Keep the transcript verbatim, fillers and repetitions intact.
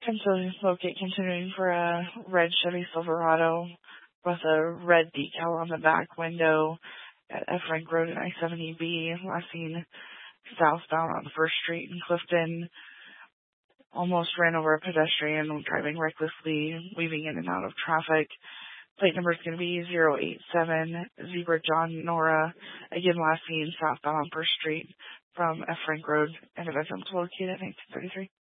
Continue, locate continuing for a red Chevy Silverado with a red decal on the back window at F. Rank Road and I seventy B, last seen southbound on First Street in Clifton. Almost ran over a pedestrian driving recklessly, weaving in and out of traffic. Plate number is going to be zero eight seven, Zebra John Nora. Again, last seen southbound on First Street from F. Rank Road, and the victim was located at nineteen thirty-three.